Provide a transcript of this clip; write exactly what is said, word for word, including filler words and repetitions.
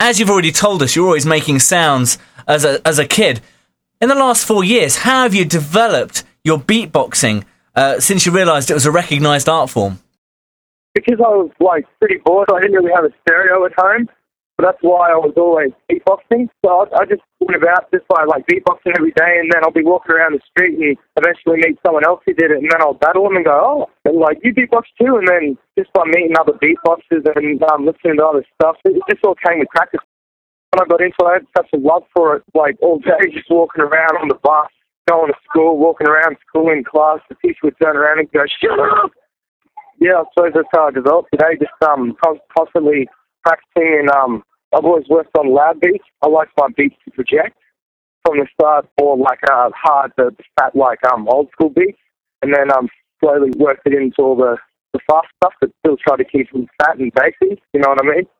as you've already told us, you're always making sounds as a as a kid. In the last four years, how have you developed your beatboxing uh, since you realised it was a recognised art form? Because I was, like, pretty bored, I didn't really have a stereo at home. So that's why I was always beatboxing. So I, I just went about just by, like, beatboxing every day, and then I'll be walking around the street and eventually meet someone else who did it, and then I'll battle them and go, oh, and, like, you beatbox too? And then just by meeting other beatboxers and um, listening to other stuff, it just all came with practice. When I got into it, I had such a love for it, like, all day, just walking around on the bus, going to school, walking around school in class. The teacher would turn around and go, shut up! Yeah, I suppose that's how I developed today, just um, constantly practicing, and um, I've always worked on loud beats. I like my beats to project from the start, or like uh, hard, the fat, like um, old school beats, and then um, slowly worked it into all the, the fast stuff, but still try to keep them fat and bassy, you know what I mean?